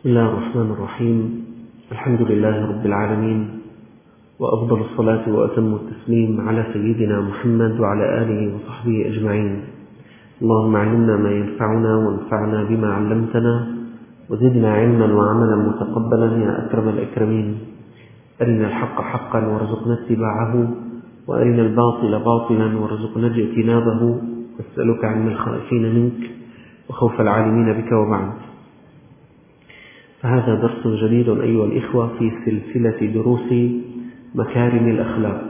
بسم الله الرحمن الرحيم. الحمد لله رب العالمين، وأفضل الصلاة وأتم التسليم على سيدنا محمد وعلى آله وصحبه أجمعين. اللهم علمنا ما ينفعنا وانفعنا بما علمتنا، وزدنا علما وعملا متقبلا يا أكرم الأكرمين. أرنا الحق حقا وارزقنا اتباعه، وأرنا الباطل باطلا وارزقنا اجتنابه، واسألك علم الخائفين منك وخوف العالمين بك. وبعد، فهذا درس جديد أيها الإخوة في سلسلة دروس مكارم الأخلاق.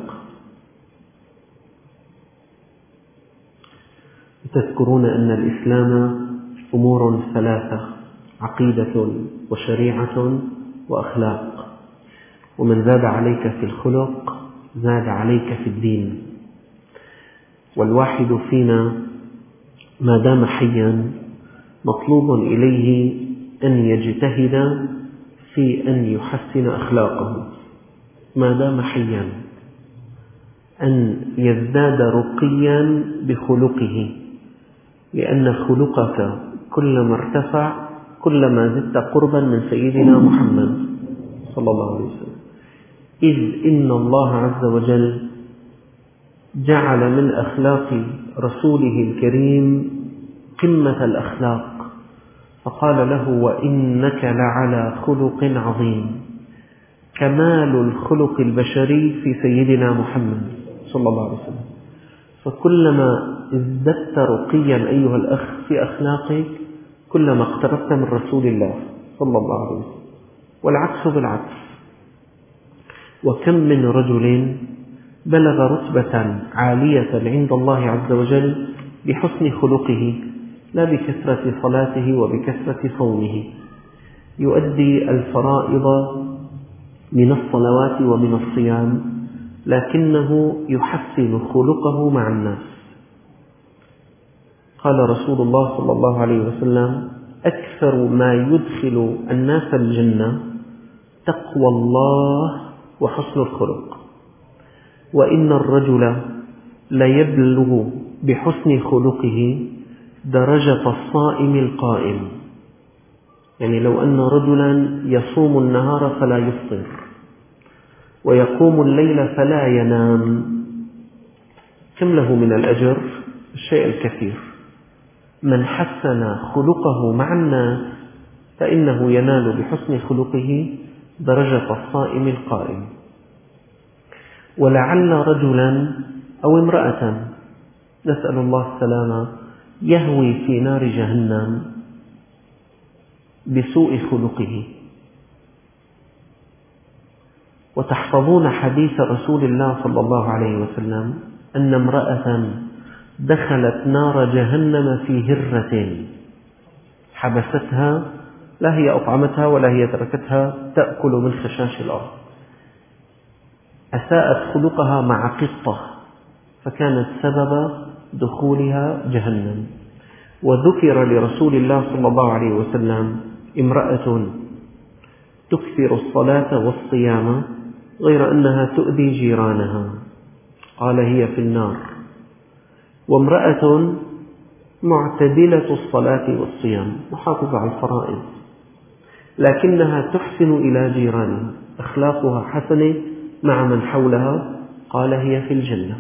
تذكرون أن الإسلام أمور ثلاثة: عقيدة وشريعة وأخلاق، ومن زاد عليك في الخلق زاد عليك في الدين. والواحد فينا ما دام حيا مطلوب إليه أن يجتهد في أن يحسن أخلاقه، ما دام حيا أن يزداد رقيا بخلقه، لأن خلقك كلما ارتفع كلما زدت قربا من سيدنا محمد صلى الله عليه وسلم. إذ إن الله عز وجل جعل من أخلاق رسوله الكريم قمة الأخلاق، فقال له: وإنك لعلى خلق عظيم. كمال الخلق البشري في سيدنا محمد صلى الله عليه وسلم. فكلما ازددت رقيا أيها الأخ في أخلاقك كلما اقتربت من رسول الله صلى الله عليه وسلم، والعكس بالعكس. وكم من رجل بلغ رتبة عالية عند الله عز وجل بحسن خلقه، لا بكثرة صلاته وبكثرة صومه، يؤدي الفرائض من الصلوات ومن الصيام، لكنه يحسن خلقه مع الناس. قال رسول الله صلى الله عليه وسلم: أكثر ما يدخل الناس الجنة تقوى الله وحسن الخلق. وإن الرجل ليبلغ بحسن خلقه درجة الصائم القائم. يعني لو أن رجلا يصوم النهار فلا يفطر، ويقوم الليل فلا ينام، كم له من الأجر؟ الشيء الكثير. من حسن خلقه مع الناس فإنه ينال بحسن خلقه درجة الصائم القائم. ولعل رجلا أو امرأة، نسأل الله السلامة، يهوي في نار جهنم بسوء خلقه. وتحفظون حديث رسول الله صلى الله عليه وسلم أن امرأة دخلت نار جهنم في هرة حبستها، لا هي أطعمتها ولا هي تركتها تأكل من خشاش الأرض. أساءت خلقها مع قطة فكانت سبب دخولها جهنم. وذكر لرسول الله صلى الله عليه وسلم امرأة تكثر الصلاة والصيام غير أنها تؤذي جيرانها، قال: هي في النار. وامرأة معتدلة الصلاة والصيام، محافظة على الفرائض، لكنها تحسن إلى جيرانها، أخلاقها حسنة مع من حولها، قال: هي في الجنة.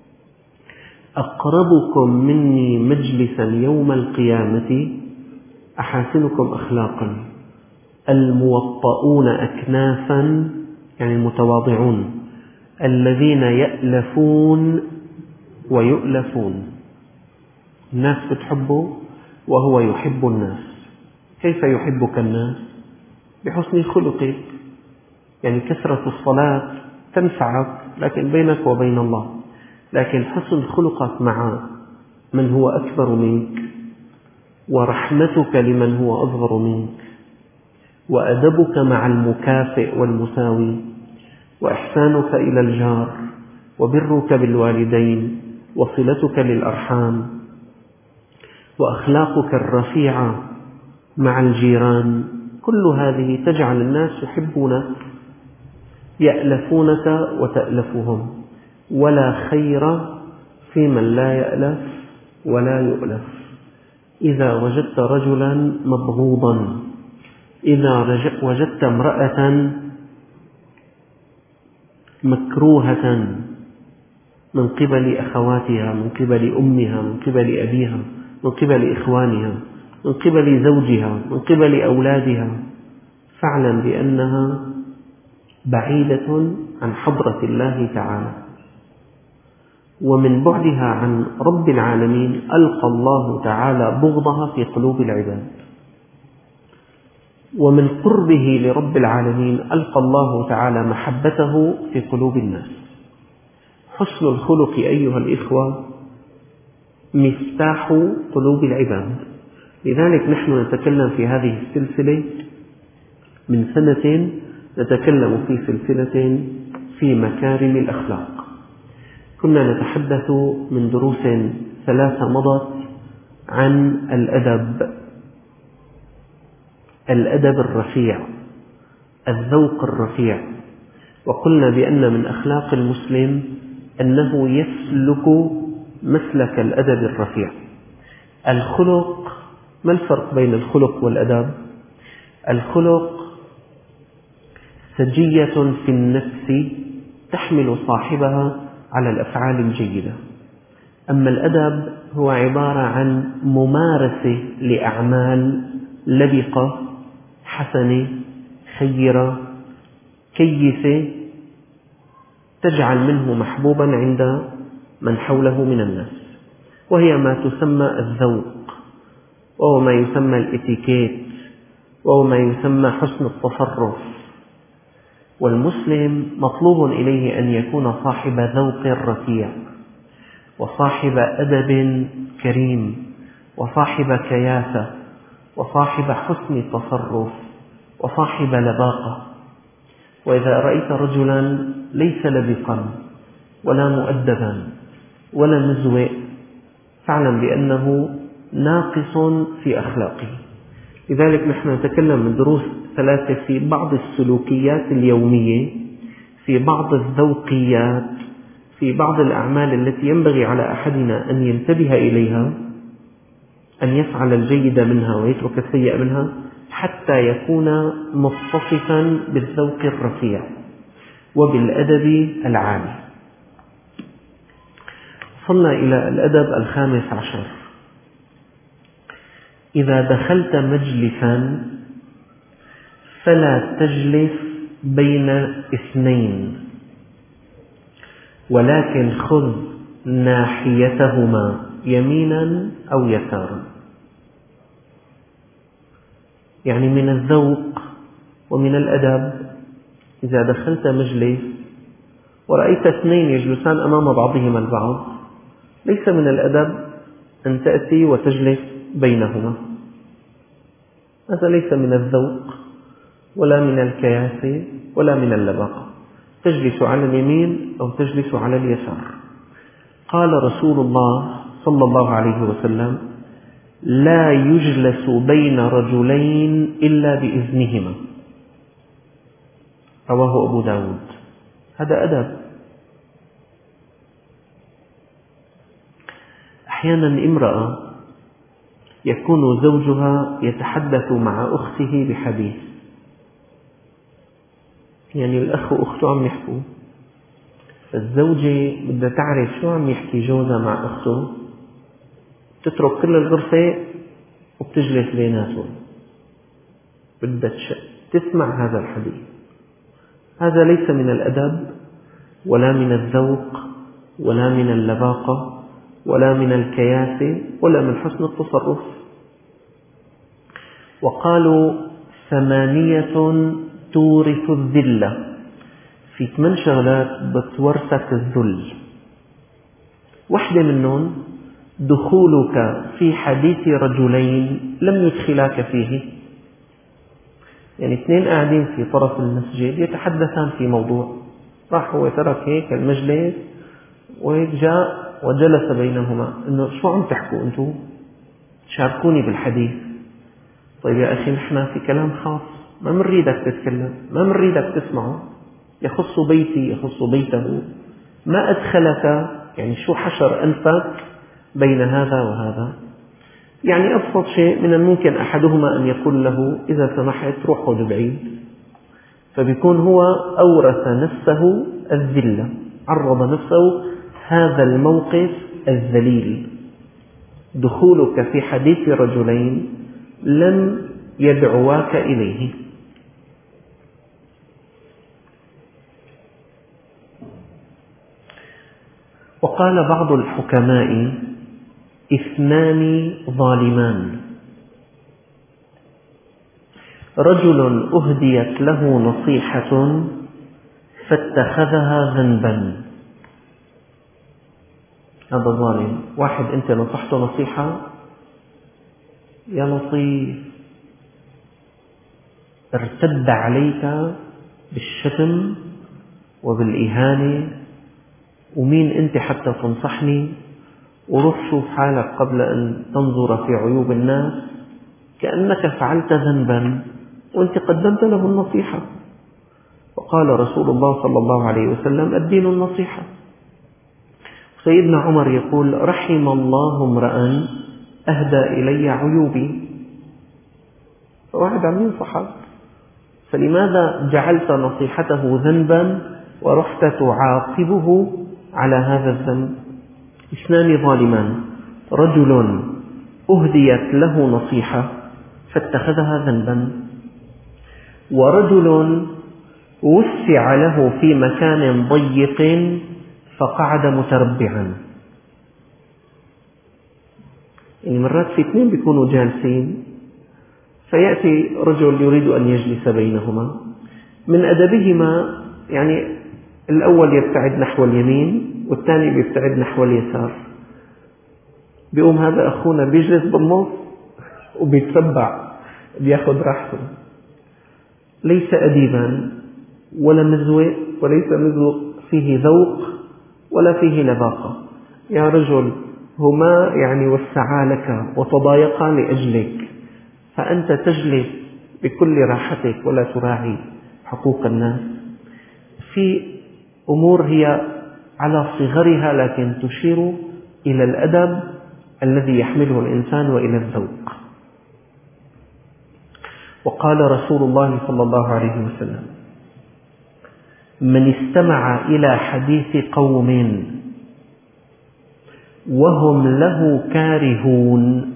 أقربكم مني مجلسا يوم القيامة أحاسنكم أخلاقا، الموطؤون أكنافا، يعني المتواضعون، الذين يألفون ويؤلفون. الناس بتحبه وهو يحب الناس. كيف يحبك الناس؟ بحسن خلقك. يعني كثرة الصلاة تنفعك لكن بينك وبين الله، لكن حسن خلقك مع من هو أكبر منك، ورحمتك لمن هو أصغر منك، وأدبك مع المكافئ والمساوي، وإحسانك إلى الجار، وبرك بالوالدين، وصلتك للأرحام، وأخلاقك الرفيعة مع الجيران، كل هذه تجعل الناس يحبونك، يألفونك وتألفهم. ولا خير في من لا يألف ولا يؤلف. إذا وجدت رجلا مبغوضا إذا وجدت امرأة مكروهة من قبل أخواتها، من قبل أمها، من قبل أبيها، من قبل إخوانها، من قبل زوجها، من قبل أولادها، فاعلم بأنها بعيدة عن حضرة الله تعالى، ومن بعدها عن رب العالمين ألقى الله تعالى بغضها في قلوب العباد، ومن قربه لرب العالمين ألقى الله تعالى محبته في قلوب الناس. حسن الخلق أيها الإخوة مفتاح قلوب العباد. لذلك نحن نتكلم في هذه السلسلة من سنة، نتكلم في سلسلة في مكارم الأخلاق. كنا نتحدث من دروس 3 مضت عن الأدب الرفيع، الذوق الرفيع، وقلنا بأن من أخلاق المسلم أنه يسلك مسلك الأدب الرفيع. الخلق، ما الفرق بين الخلق والأدب؟ الخلق سجية في النفس تحمل صاحبها على الأفعال الجيدة، أما الأدب هو عبارة عن ممارسة لأعمال لبقة حسنة خيرة كيسة تجعل منه محبوبا عند من حوله من الناس، وهي ما تسمى الذوق، وهو ما يسمى الاتيكيت، وهو ما يسمى حسن التصرف. والمسلم مطلوب إليه أن يكون صاحب ذوق رفيع، وصاحب أدب كريم، وصاحب كياسة، وصاحب حسن تصرف، وصاحب لباقة. وإذا رأيت رجلا ليس لبقا ولا مؤدبا ولا مزوئ، فاعلم بأنه ناقص في أخلاقه. لذلك نحن نتكلم من دروس 3 في بعض السلوكيات اليومية، في بعض الذوقيات، في بعض الأعمال التي ينبغي على أحدنا أن ينتبه إليها، أن يفعل الجيد منها ويترك السيء منها، حتى يكون متصفا بالذوق الرفيع وبالأدب العالي. وصلنا إلى الأدب 15. إذا دخلت مجلسا فلا تجلس بين 2، ولكن خذ ناحيتهما يمينا أو يسارا. يعني من الذوق ومن الأدب إذا دخلت مجلس ورأيت 2 يجلسان أمام بعضهما البعض، ليس من الأدب أن تأتي وتجلس بينهما، هذا ليس من الذوق ولا من الكياسة ولا من اللباقة. تجلس على اليمين أو تجلس على اليسار. قال رسول الله صلى الله عليه وسلم: لا يجلس بين رجلين إلا بإذنهما، رواه أبو داود. هذا أدب. أحيانا امرأة يكون زوجها يتحدث مع أخته بحديث، يعني الأخ وأخته عم يحكوا، الزوجة بدها تعرف شو عم يحكي جوزها مع أخته، تترك كل الغرفة وبتجلس بيناتهم، بدها تسمع هذا الحديث. هذا ليس من الأدب ولا من الذوق ولا من اللباقة ولا من الكياسة ولا من حسن التصرف. وقالوا 8 تورث الذلة، في 8 شغلات بتورثك الذل. واحدة منهم دخولك في حديث رجلين لم يدخلاك فيه. يعني 2 قاعدين في طرف المسجد يتحدثان في موضوع، راح هو ترك هيك المجلس وهيك جاء وجلس بينهما، إنه شو عم تحكوا أنتم؟ شاركوني بالحديث. طيب يا أخي، نحن في كلام خاص، ما منريدك تتكلم، ما منريدك تسمعه، يخص بيتي يخص بيته، ما أدخلك، يعني شو حشر أنفك بين هذا وهذا؟ يعني أبسط شيء من الممكن أحدهما أن يقول له إذا سمحت روحوا لبعيد، فبيكون هو أورث نفسه الذلة، عرض نفسه هذا الموقف الذليل. دخولك في حديث رجلين لم يدعواك إليه. وقال بعض الحكماء: اثنان ظالمان، رجل أهديت له نصيحة فاتخذها ذنبا. هذا ظالم، واحد أنت نصحته نصيحة، يا لطيف، ارتد عليك بالشتم وبالإهانة، ومين أنت حتى تنصحني؟ وروح شوف حالك قبل أن تنظر في عيوب الناس، كأنك فعلت ذنبا وأنت قدمت له النصيحة. وقال رسول الله صلى الله عليه وسلم: الدين النصيحة. سيدنا عمر يقول: رحم الله امرأ أهدى إلي عيوبي. فواحد عم ينصحك، فلماذا جعلت نصيحته ذنبا ورحت تعاقبه على هذا الذنب؟ اثنان ظالمان، رجل أهديت له نصيحة فاتخذها ذنبا، ورجل وسع له في مكان ضيق فقعد متربعا. يعني مرات في اثنين بيكونوا جالسين، فيأتي رجل يريد أن يجلس بينهما، من أدبهما يعني الأول يبتعد نحو اليمين والثاني بيبتعد نحو اليسار. بيقوم هذا أخونا بيجلس بالنص وبيتربع، بياخذ راحته، ليس أديبا ولا مزوق، وليس مزوق فيه ذوق ولا فيه لباقة. يا رجل، هما يعني وسعا لك وتضايقا لأجلك، فأنت تجلس بكل راحتك ولا تراعي حقوق الناس. في أمور هي على صغرها لكن تشير إلى الأدب الذي يحمله الإنسان وإلى الذوق. وقال رسول الله صلى الله عليه وسلم: من استمع إلى حديث قوم وهم له كارهون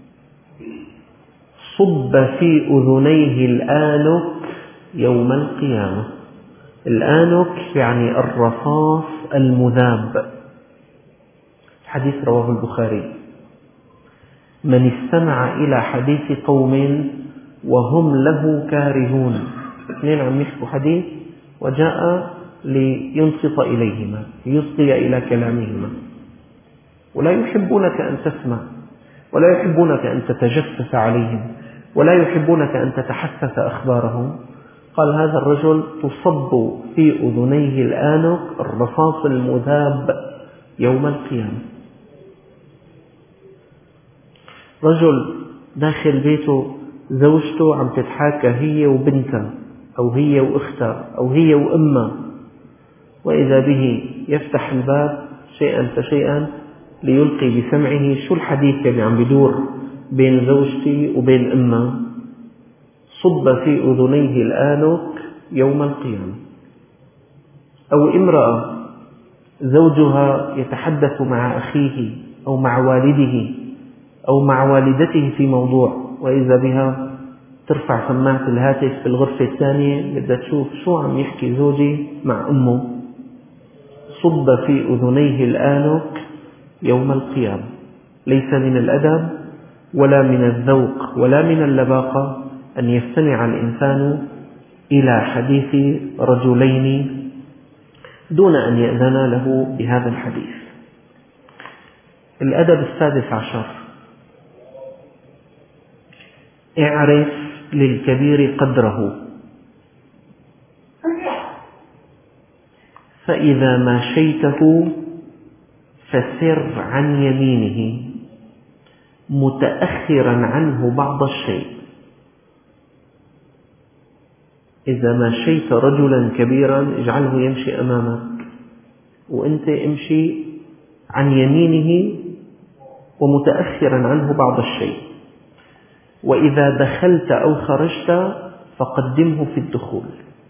صب في أذنيه الآنك يوم القيامة. الآنك يعني الرصاص المذاب. حديث رواه البخاري. من استمع إلى حديث قوم وهم له كارهون، اثنين عم يحكوا حديث وجاء لينصت إليهما، يصغي إلى كلامهما، ولا يحبونك أن تسمع، ولا يحبونك أن تتجسس عليهم، ولا يحبونك أن تتحسس أخبارهم. قال هذا الرجل تصب في أذنيه الآنك الرصاص المذاب يوم القيامة. رجل داخل بيته زوجته عم تتحاكى هي وبنتها أو هي وأختها أو هي وأمها، وإذا به يفتح الباب شيئا فشيئا ليلقي بسمعه شو الحديث اللي عم بدور بين زوجتي وبين أمها. صب في أذنيه الآنك يوم القيامة. أو امرأة زوجها يتحدث مع أخيه أو مع والده أو مع والدته في موضوع، وإذا بها ترفع سماعة الهاتف في الغرفة الثانية بدها تشوف شو عم يحكي زوجي مع أمه. صب في أذنيه الآنك يوم القيامة. ليس من الأدب ولا من الذوق ولا من اللباقة أن يستمع الإنسان إلى حديث رجلين دون أن يأذن له بهذا الحديث. الأدب السادس عشر: اعرف للكبير قدره، فإذا ماشيته فسر عن يمينه متأخرا عنه بعض الشيء. إذا ماشيت رجلا كبيرا اجعله يمشي أمامك، وأنت امشي عن يمينه ومتأخرا عنه بعض الشيء. وإذا دخلت أو خرجت فقدمه في الدخول.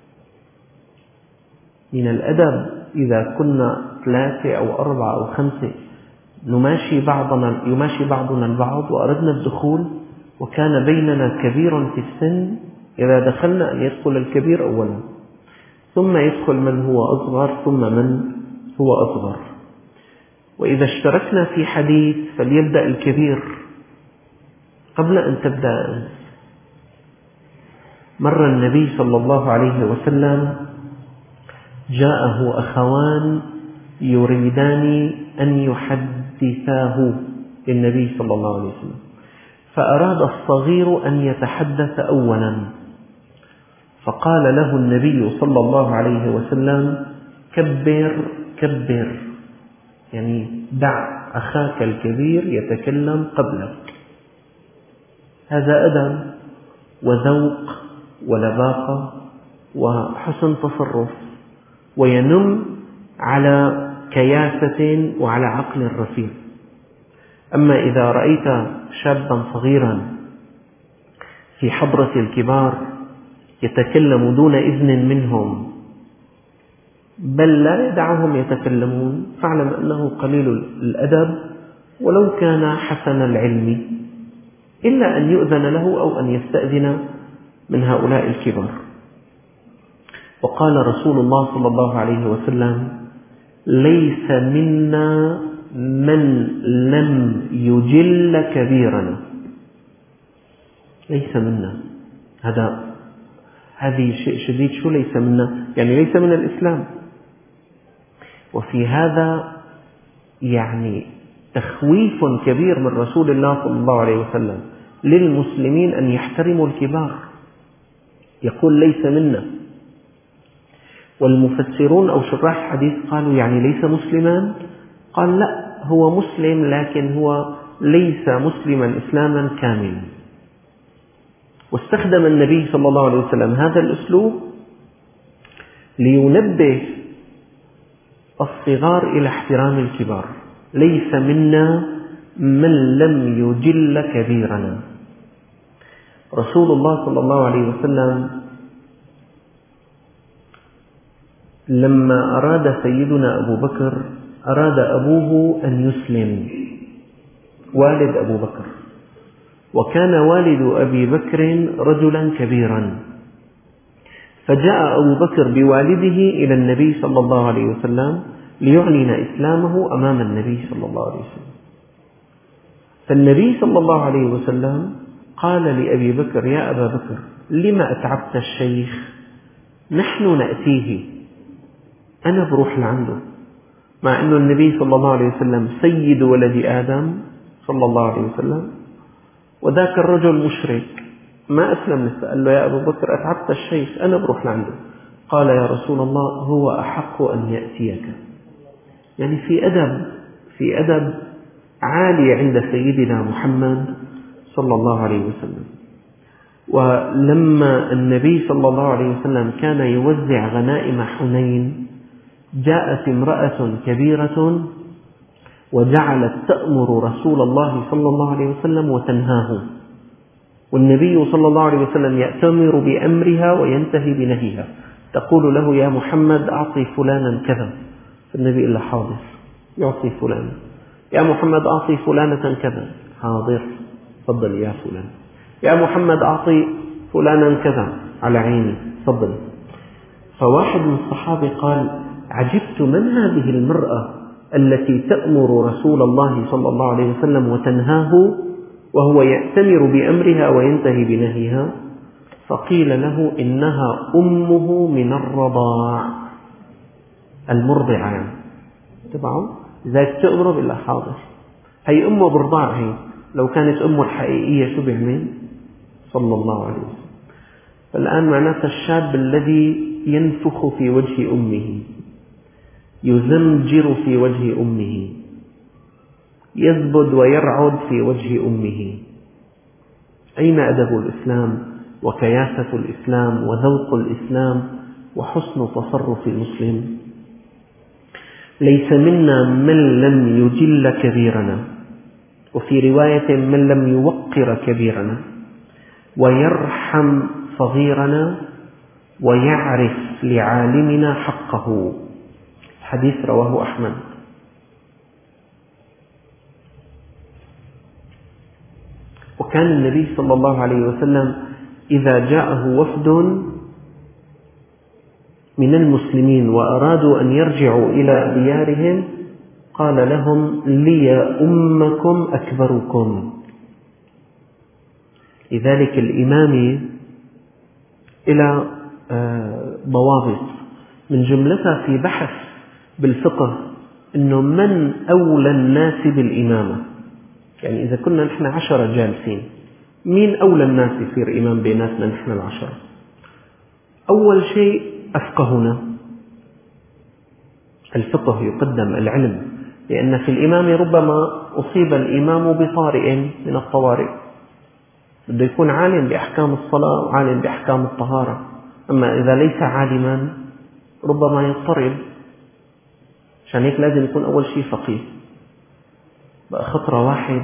من الأدب إذا كنا 3 أو 4 أو 5 يماشي بعضنا البعض وأردنا الدخول وكان بيننا كبير في السن، إذا دخلنا أن يدخل الكبير أولا، ثم يدخل من هو أصغر، ثم من هو أصغر. وإذا اشتركنا في حديث فليبدأ الكبير قبل أن تبدأ أنت. مر النبي صلى الله عليه وسلم جاءه أخوان يريدان أن يحدثاه للنبي صلى الله عليه وسلم، فأراد الصغير أن يتحدث أولا، فقال له النبي صلى الله عليه وسلم: كبر، يعني دع أخاك الكبير يتكلم قبلك. هذا أدب وذوق ولباقة وحسن تصرف، وينم على كياسة وعلى عقل رفيع. أما إذا رأيت شابا صغيرا في حضرة الكبار يتكلم دون إذن منهم، بل لا يدعهم يتكلمون، فاعلم أنه قليل الأدب ولو كان حسن العلم، إلا أن يؤذن له أو أن يستأذن من هؤلاء الكبار. وقال رسول الله صلى الله عليه وسلم: ليس منا من لم يجل كبيرنا. ليس منا، هذه شيء شديد. شو ليس منا؟ يعني ليس من الإسلام. وفي هذا يعني تخويف كبير من رسول الله صلى الله عليه وسلم للمسلمين أن يحترموا الكبار. يقول ليس منا. والمفسرون أو شراح الحديث قالوا يعني ليس مسلما؟ قال لا، هو مسلم لكن هو ليس مسلما إسلاما كاملا. واستخدم النبي صلى الله عليه وسلم هذا الأسلوب لينبه الصغار إلى احترام الكبار. ليس منا من لم يجل كبيرنا. رسول الله صلى الله عليه وسلم لما أراد سيدنا أبو بكر، أراد أبوه أن يسلم، والد أبو بكر، وكان والد أبي بكر رجلا كبيرا، فجاء أبو بكر بوالده إلى النبي صلى الله عليه وسلم ليعلن إسلامه أمام النبي صلى الله عليه وسلم. فالنبي صلى الله عليه وسلم قال لأبي بكر: يا أبا بكر، لما أتعبت الشيخ؟ نحن نأتيه، أنا بروح لعنده. مع أن النبي صلى الله عليه وسلم سيد ولد آدم صلى الله عليه وسلم، وذاك الرجل مشرك ما أسلم لسه. قال له: يا أبو بكر، أتعبت الشيخ، أنا بروح لعنده. قال: يا رسول الله، هو أحق أن يأتيك. يعني في أدب عالي عند سيدنا محمد صلى الله عليه وسلم. ولما النبي صلى الله عليه وسلم كان يوزع غنائم حنين، جاءت امرأة كبيرة وجعلت تأمر رسول الله صلى الله عليه وسلم وتنهاه، والنبي صلى الله عليه وسلم يأتمر بأمرها وينتهي بنهيها. تقول له: يا محمد، أعطي فلانا كذا، فالنبي إلا حاضر، يعطي فلانا. يا محمد، أعطي فلانة كذا، حاضر، تفضل يا فلان. يا محمد، أعطي فلانا كذا، على عيني، تفضل. فواحد من الصحابة قال: عجبت من هذه المرأة التي تأمر رسول الله صلى الله عليه وسلم وتنهاه وهو يأتمر بأمرها وينتهي بنهيها؟ فقيل له: إنها أمه من الرضاع، المرضعة يعني تبعه، إذا تأمره بالله حاضر. هي أمه برضاع، هي لو كانت أمه الحقيقية شو بيعمل؟ صلى الله عليه وسلم. فالآن معناته الشاب الذي ينفخ في وجه أمه، يزمجر في وجه أمه، يزبد ويرعد في وجه أمه. أين أدب الإسلام وكياسة الإسلام وذوق الإسلام وحسن تصرف المسلم؟ ليس منا من لم يجل كبيرنا. وفي رواية من لم يوقر كبيرنا ويرحم صغيرنا ويعرف لعالمنا حقه. حديث رواه أحمد. وكان النبي صلى الله عليه وسلم إذا جاءه وفد من المسلمين وأرادوا أن يرجعوا إلى ديارهم قال لهم: لي أمكم أكبركم. لذلك الإمام إلى ضوابط من جملتها في بحث بالفقه إنه من أولى الناس بالإمامة. يعني إذا كنا نحن 10 جالسين، مين أولى الناس يصير إمام بيناتنا نحن 10؟ أول شيء أفقهنا. الفقه يقدم، العلم، لأن في الإمام ربما أصيب الإمام بطارئ من الطوارئ، بده يكون عالم بأحكام الصلاة وعالم بأحكام الطهارة. أما إذا ليس عالما ربما يضطرب، عشان هيك لازم يكون أول شيء فقيه. بقى خطرة واحد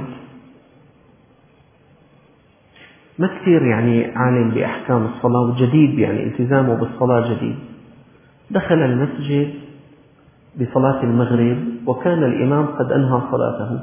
ما كثير يعني عالم بأحكام الصلاة وجديد، يعني التزامه بالصلاة جديد، دخل المسجد بصلاة المغرب وكان الإمام قد أنهى صلاته،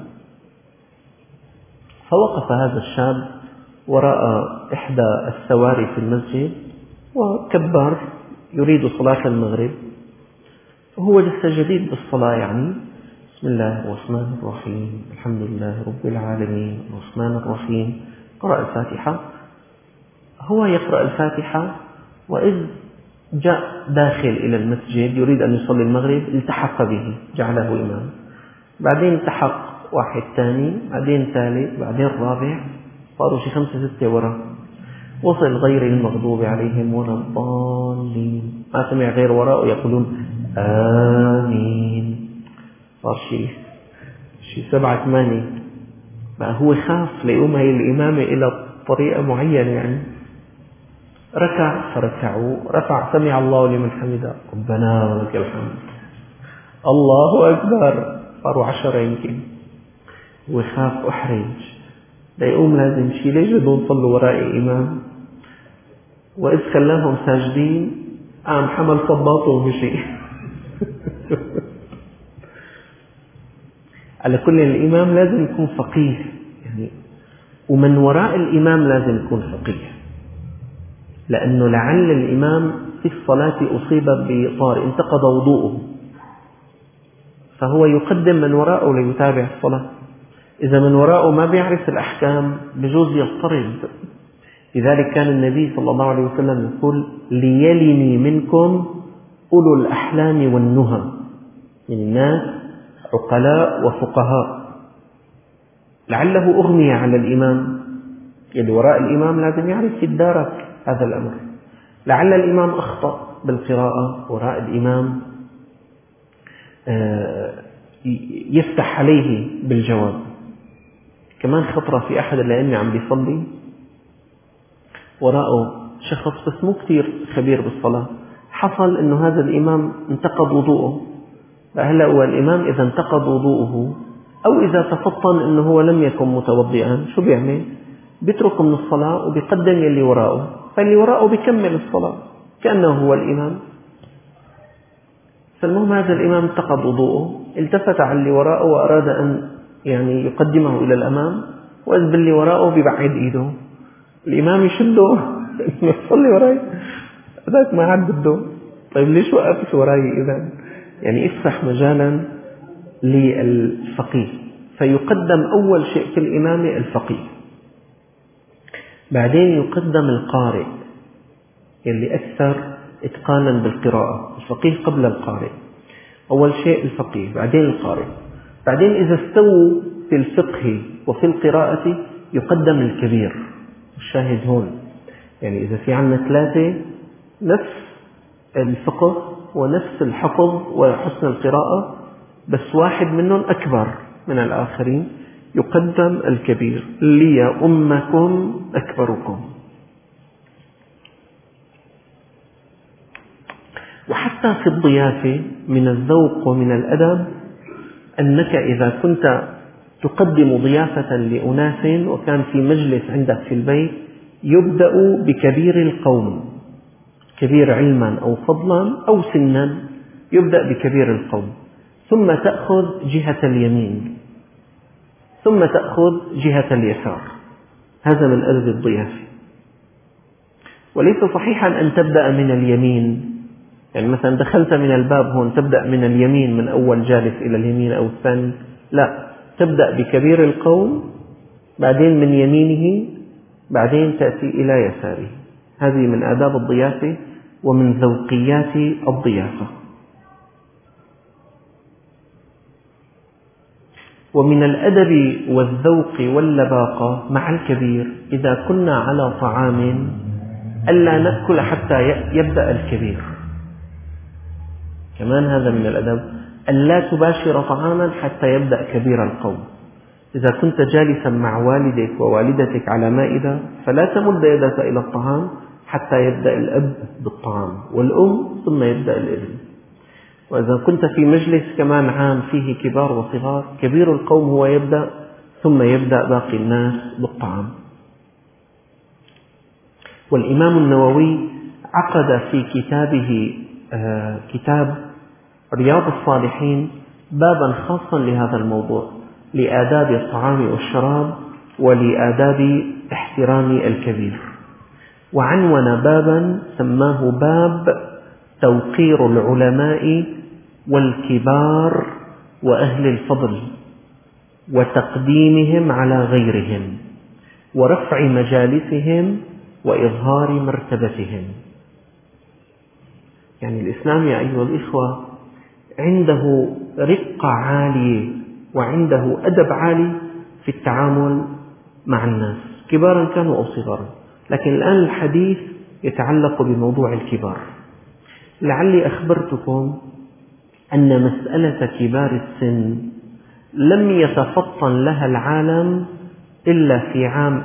فوقف هذا الشاب وراء إحدى السواري في المسجد وكبر يريد صلاة المغرب، وهو لسه جديد بالصلاة. يعني بسم الله الرحمن الرحيم، الحمد لله رب العالمين، الرحمن الرحيم، قرأ الفاتحة. هو يقرأ الفاتحة وإذ جاء داخل إلى المسجد يريد أن يصلي المغرب، التحق به، جعله إمام. بعدين التحق واحد ثاني، بعدين ثالث، بعدين رابع، صاروا شي 5 6 وراء، وصل غير المغضوب عليهم ولا الضالين، ما سمع غير وراء يقولون آمين، صار شي 7 8. بقى هو خاف ليقوم هي الإمامة إلى طريقة معينة، يعني ركع فركعوا، رفع سمع الله لمن حمده، ربنا ولك الحمد، الله أكبر، صاروا 10 يمكن. وخاف أحرج ليقوم لازم شي، ليش بدون صلوا ورائي إمام؟ وإذ خلاهم ساجدين قام حمل صباطه ومشي. على كل الإمام لازم يكون فقيه، يعني ومن وراء الإمام لازم يكون فقيه، لأنه لعل الإمام في الصلاة أصيب بطارئ انتقض وضوءه، فهو يقدم من وراءه ليتابع الصلاة. إذا من وراءه ما بيعرف الأحكام بجوز يضطرب. لذلك كان النبي صلى الله عليه وسلم يقول: ليلني منكم أولو الأحلام والنهى، من الناس عقلاء وفقهاء. لعله أغمي على الإمام، اللي وراء الإمام لازم يعرف يتدارك هذا الأمر. لعل الإمام أخطأ بالقراءة وراء الإمام يفتح عليه بالجواب. كمان خطرة في أحد الأئمة عم بيصلي وراءه شخص بس مو كتير خبير بالصلاة، حصل إنه هذا الإمام انتقض وضوءه. فهلأ هو الإمام إذا انتقض وضوءه أو إذا تفطن إنه هو لم يكن متوضئا، شو بيعمل؟ بيترك من الصلاة وبيقدم يلي وراءه، فاللي وراءه بيكمل الصلاة كأنه هو الإمام. فالمهم هذا الإمام انتقض وضوءه، التفت على اللي وراءه وأراد أن يعني يقدمه إلى الأمام، وإذ باللي وراءه بيبعد إيده، الإمام يشده يصلي وراي، ذاك ما عاد بده. طيب ليش وقفت وراي إذا؟ يعني افتح مجالا للفقيه. فيقدم أول شيء في الإمامة الفقيه، بعدين يقدم القارئ اللي أكثر إتقانا بالقراءة. الفقيه قبل القارئ، أول شيء الفقيه بعدين القارئ. بعدين إذا استووا في الفقه وفي القراءة يقدم الكبير. الشاهد هون يعني إذا في عنا 3 نفس الفقه ونفس الحفظ وحسن القراءة، بس واحد منهم أكبر من الآخرين، يقدم الكبير. لي أمكم أكبركم. وحتى في الضيافة من الذوق ومن الأدب أنك إذا كنت تقدم ضيافة لأناس وكان في مجلس عندك في البيت، يبدأ بكبير القوم، كبير علما أو فضلا أو سنا، يبدأ بكبير القوم، ثم تأخذ جهة اليمين، ثم تأخذ جهة اليسار. هذا من أدب الضيافة. وليس صحيحا أن تبدأ من اليمين، يعني مثلا دخلت من الباب هون تبدأ من اليمين، من أول جالس إلى اليمين أو الثاني، لا، تبدأ بكبير القوم، بعدين من يمينه، بعدين تأتي إلى يساره. هذه من آداب الضيافة ومن ذوقيات الضيافة. ومن الأدب والذوق واللباقة مع الكبير إذا كنا على طعام ألا نأكل حتى يبدأ الكبير. كمان هذا من الأدب، ألا تباشر طعاما حتى يبدأ كبير القوم. إذا كنت جالسا مع والدك ووالدتك على مائدة فلا تمد يدك إلى الطعام حتى يبدأ الأب بالطعام والأم ثم يبدأ الابن. وإذا كنت في مجلس كمان عام فيه كبار وصغار، كبير القوم هو يبدأ ثم يبدأ باقي الناس بالطعام. والإمام النووي عقد في كتابه كتاب رياض الصالحين بابا خاصا لهذا الموضوع، لآداب الطعام والشراب ولآداب احترام الكبير، وعنون بابا سماه باب توقير العلماء والكبار وأهل الفضل وتقديمهم على غيرهم ورفع مجالسهم وإظهار مرتبتهم. يعني الإسلام يا أيها الإخوة عنده رقة عالية وعنده أدب عالي في التعامل مع الناس، كبارا كانوا أو صغارا. لكن الآن الحديث يتعلق بموضوع الكبار. لعلي أخبرتكم أن مسألة كبار السن لم يتفطن لها العالم إلا في عام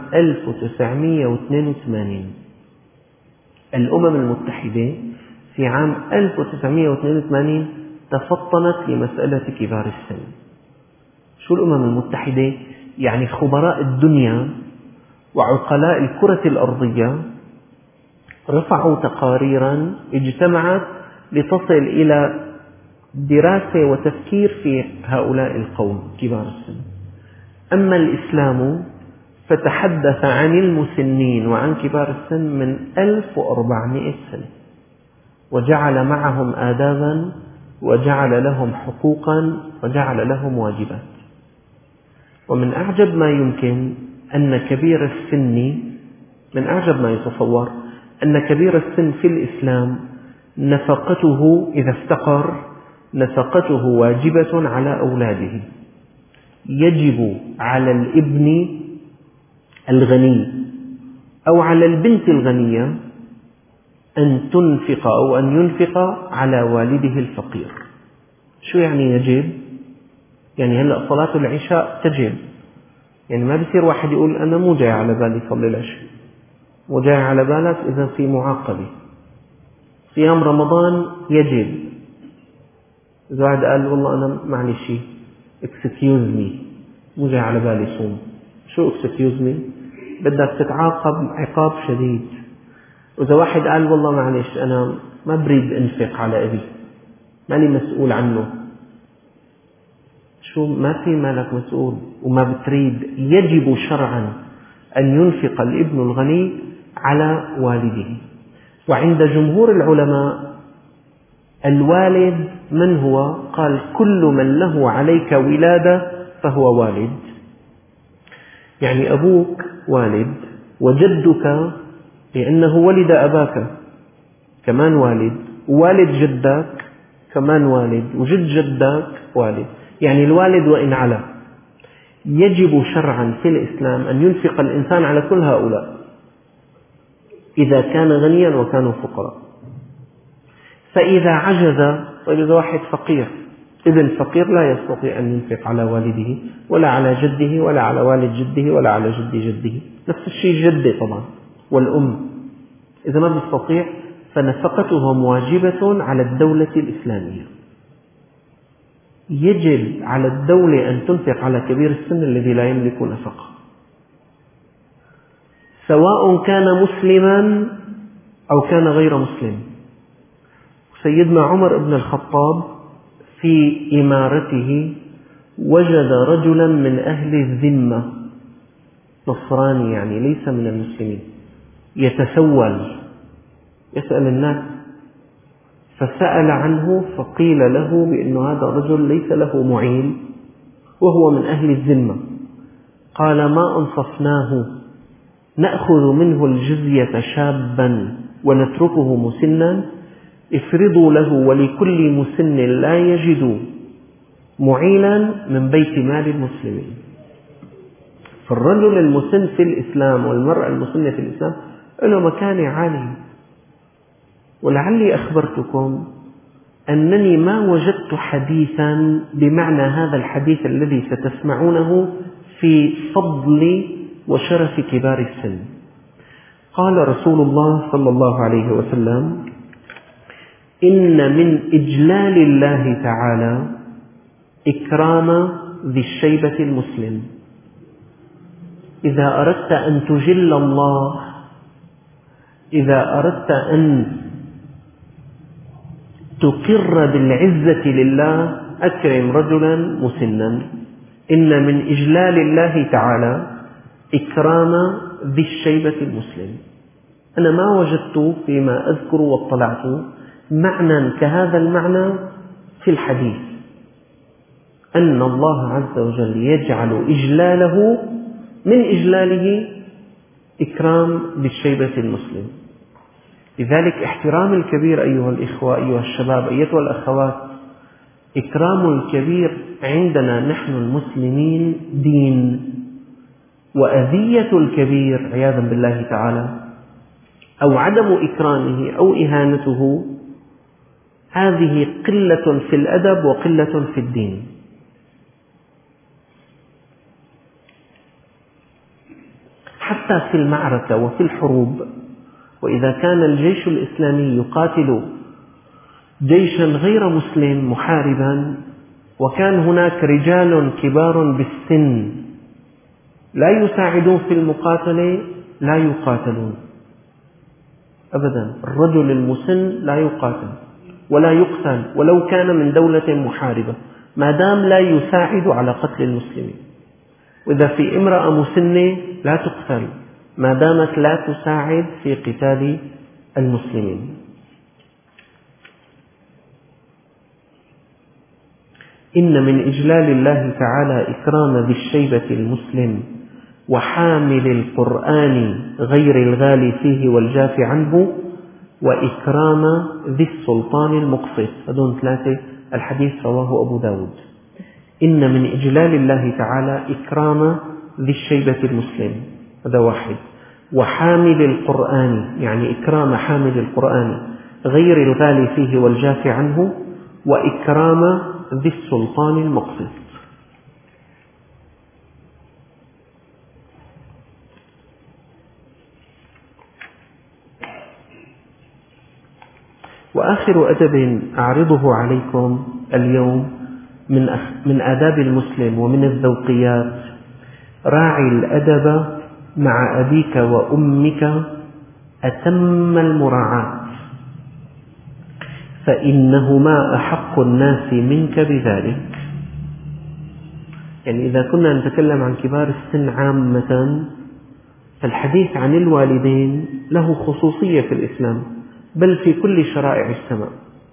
1982. الأمم المتحدة في عام 1982 تفطنت لمسألة كبار السن. شو الأمم المتحدة؟ يعني خبراء الدنيا وعقلاء الكرة الأرضية رفعوا تقاريرا اجتمعت لتصل إلى دراسة وتفكير في هؤلاء القوم كبار السن. أما الإسلام فتحدث عن المسنين وعن كبار السن من 1400 سنة، وجعل معهم آدابا وجعل لهم حقوقا وجعل لهم واجبات. ومن أعجب ما يمكن أن كبير السن، من أعجب ما يتصور أن كبير السن في الإسلام نفقته إذا افتقر نفقته واجبة على أولاده. يجب على الابن الغني أو على البنت الغنية أن تنفق أو أن ينفق على والده الفقير. شو يعني يجب؟ يعني هلأ صلاة العشاء تجب، يعني ما بصير واحد يقول أنا مو جاي على بالي صلي العشاء، مو جاي على بالك إذا في معاقبة. صيام رمضان يجب، إذا واحد قال والله أنا معلش excuse me مو جاي على بالي صوم، شو excuse me؟ بدك تتعاقب عقاب شديد. وإذا واحد قال والله معلش أنا ما بريد أنفق على أبي، ماني مسؤول عنه، شو ما في مالك مسؤول وما بتريد. يجب شرعا أن ينفق الابن الغني على والده. وعند جمهور العلماء الوالد من هو؟ قال كل من له عليك ولادة فهو والد. يعني أبوك والد، وجدك لأنه ولد أباك كمان والد، ووالد جدك كمان والد، وجد جدك والد. يعني الوالد وإن علا. يجب شرعا في الإسلام أن ينفق الإنسان على كل هؤلاء إذا كان غنيا وكانوا فقراء. فإذا عجز، طيب إذا واحد فقير، ابن فقير لا يستطيع أن ينفق على والده ولا على جده ولا على والد جده ولا على جد جده. نفس الشيء جده طبعا والأم، إذا ما بيستطيع فنفقتهم واجبة على الدولة الإسلامية. يجب على الدولة أن تنفق على كبير السن الذي لا يملك نفقة، سواء كان مسلما أو كان غير مسلم. سيدنا عمر بن الخطاب في إمارته وجد رجلا من أهل الذمة نصراني، يعني ليس من المسلمين، يتسول يسأل الناس، فسأل عنه فقيل له بأن هذا الرجل ليس له معين وهو من أهل الذمة. قال: ما أنصفناه نأخذ منه الجزية شابا ونتركه مسنا؟ افرضوا له ولكل مسن لا يجد معينا من بيت مال المسلمين. فالرجل المسن في الإسلام والمرأة المسنة في الإسلام له مكانة عالية. ولعلي أخبرتكم أنني ما وجدت حديثا بمعنى هذا الحديث الذي ستسمعونه في فضل وشرف كبار السن. قال رسول الله صلى الله عليه وسلم: إن من إجلال الله تعالى إكرام ذي الشيبة المسلم. إذا أردت أن تجل الله، إذا أردت أن تقر بالعزة لله، أكرم رجلا مسنا. إن من إجلال الله تعالى إكرام ذي الشيبة المسلم. أنا ما وجدت فيما أذكر واطلعت معنى كهذا المعنى في الحديث، أن الله عز وجل يجعل إجلاله من إجلاله إكرام ذي الشيبة المسلم. لذلك احترام الكبير أيها الإخوة، أيها الشباب، أيتها الأخوات، إكرام الكبير عندنا نحن المسلمين دين، وأذية الكبير عياذا بالله تعالى أو عدم إكرامه أو إهانته هذه قلة في الأدب وقلة في الدين. حتى في المعركة وفي الحروب، وإذا كان الجيش الإسلامي يقاتل جيشا غير مسلم محاربا، وكان هناك رجال كبار بالسن لا يساعدون في المقاتلة، لا يقاتلون أبدا. الرجل المسن لا يقاتل ولا يقتل ولو كان من دولة محاربة، ما دام لا يساعد على قتل المسلمين. وإذا في امرأة مسنة لا تقتل ما دامت لا تساعد في قتال المسلمين. إن من إجلال الله تعالى إكرام ذي الشيبة المسلم وحامل القرآن غير الغالي فيه والجاف عنه، وإكرام ذي السلطان المقسط. هذول ثلاثة، الحديث رواه أبو داود. إن من إجلال الله تعالى إكرام ذي الشيبة المسلم، هذا واحد. وحامل القرآن، يعني إكرام حامل القرآن غير الغالي فيه والجاف عنه، وإكرام ذي السلطان المقسط. وآخر أدب أعرضه عليكم اليوم من آداب المسلم ومن الذوقيات: راعي الأدب مع أبيك وأمك أتم المراعاة، فإنهما أحق الناس منك بذلك. يعني إذا كنا نتكلم عن كبار السن عامة، فالحديث عن الوالدين له خصوصية في الإسلام، بل في كل شرائع السماء.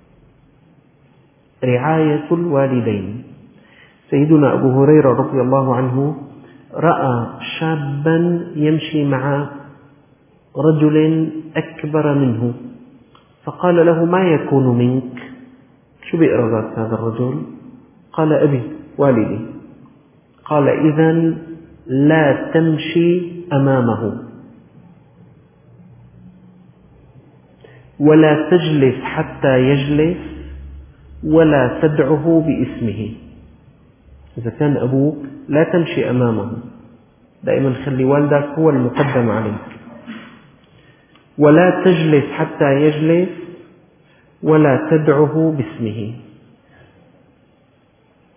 رعاية الوالدين. سيدنا أبو هريرة رضي الله عنه رأى شابا يمشي مع رجل أكبر منه، فقال له: ما يكون منك؟ شو بإرادات هذا الرجل؟ قال: أبي، والدي. قال: إذن لا تمشي أمامه، ولا تجلس حتى يجلس، ولا تدعه باسمه. إذا كان أبوك لا تمشي أمامه، دائما خلي والدك هو المقدم عليك. ولا تجلس حتى يجلس، ولا تدعه باسمه.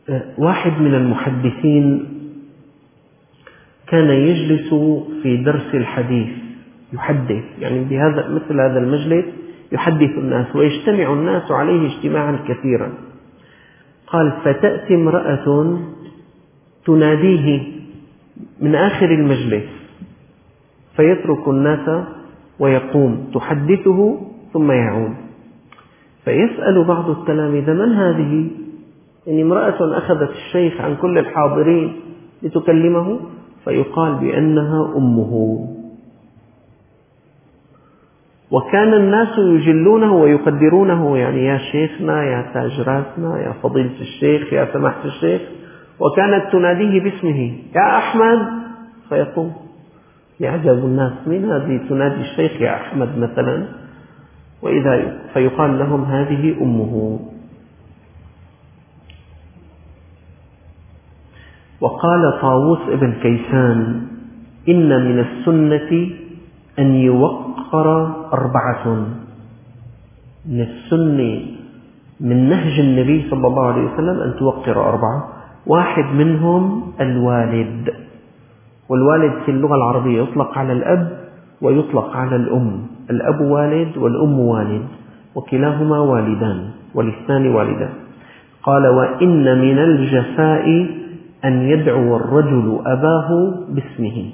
واحد من المحدثين كان يجلس في درس الحديث يحدث، يعني مثل هذا المجلس يحدث الناس ويجتمع الناس عليه اجتماعا كثيرا. قال: فتأتي امرأة تناديه من آخر المجلس فيترك الناس ويقوم تحدثه ثم يعود. فيسأل بعض التلاميذ: من هذه؟ يعني امرأة أخذت الشيخ عن كل الحاضرين لتكلمه، فيقال بأنها أمه. وكان الناس يجلونه ويقدرونه، يعني يا شيخنا، يا تاج راسنا، يا فضيلة الشيخ، يا سماحة الشيخ. وكانت تناديه باسمه: يا أحمد، فيقوم. يعجب الناس: من هذه تنادي الشيخ يا أحمد مثلا؟ فيقال لهم: هذه أمه. وقال طاووس ابن كيسان: إن من السنة أن يوقر 4. من السنة، من نهج النبي صلى الله عليه وسلم أن توقر 4. واحد منهم الوالد. والوالد في اللغة العربية يطلق على الأب ويطلق على الأم. الأب والد والأم والد، وكلاهما والدان، والاثنان والدان. قال: وإن من الجفاء أن يدعو الرجل أباه باسمه.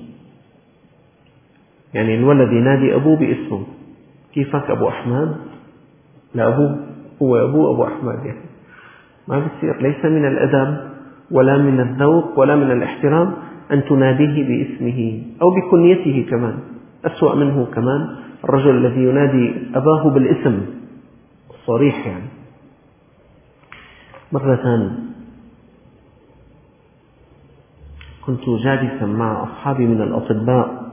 يعني الولد ينادي أبوه باسمه: كيفك أبو أحمد؟ لا، أبوه هو أبو أحمد، يعني ما بيصير. ليس من الأدب ولا من الذوق ولا من الاحترام أن تناديه باسمه أو بكنيته. كمان أسوأ منه كمان الرجل الذي ينادي أباه بالاسم الصريح. يعني مرة كنت جالسا مع أصحابي من الأطباء،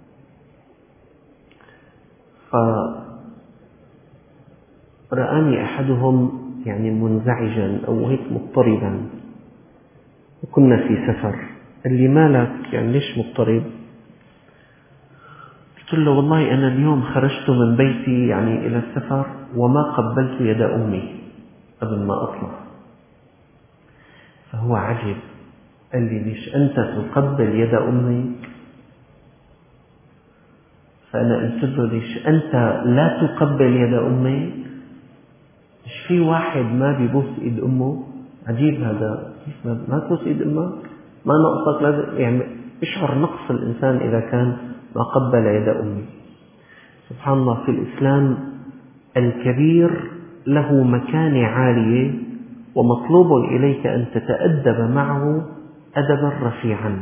فرآني أحدهم يعني منزعجا أو هيك مضطربا، وكنا في سفر. قال لي: مالك؟ يعني ليش مضطرب؟ قلت له: والله أنا اليوم خرجت من بيتي يعني إلى السفر وما قبلت يد أمي قبل ما أطلع. فهو عجب، قال لي: ليش أنت تقبل يد أمك؟ فأنا قلت له: ليش أنت لا تقبل يد أمك؟ مش في واحد ما بيبوس إيد أمه؟ عجيب هذا، ما تبوس إيد أمك؟ ما نقصك؟ لازم يعني يشعر نقص الإنسان إذا كان ما قبل يد أمه. سبحان الله، في الإسلام الكبير له مكانة عالية، ومطلوب إليك أن تتأدب معه أدبا رفيعا.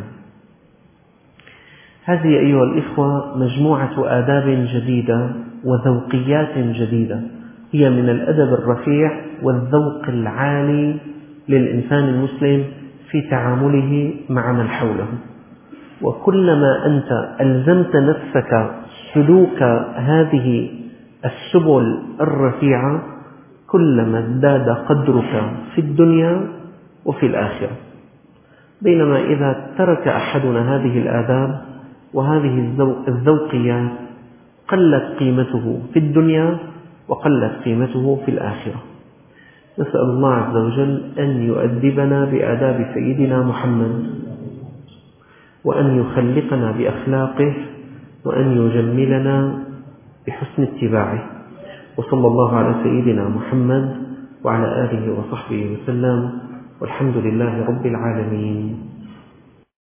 هذه أيها الإخوة مجموعة آداب جديدة وذوقيات جديدة، هي من الأدب الرفيع والذوق العالي للإنسان المسلم في تعامله مع من حوله. وكلما أنت ألزمت نفسك سلوك هذه السبل الرفيعة كلما ازداد قدرك في الدنيا وفي الآخرة. بينما إذا ترك أحدنا هذه الآداب وهذه الذوقيات قلت قيمته في الدنيا وقلت قيمته في الآخرة. نسأل الله عز وجل أن يؤدبنا بآداب سيدنا محمد، وأن يخلقنا بأخلاقه، وأن يجملنا بحسن اتباعه. وصلى الله على سيدنا محمد وعلى آله وصحبه وسلم، والحمد لله رب العالمين.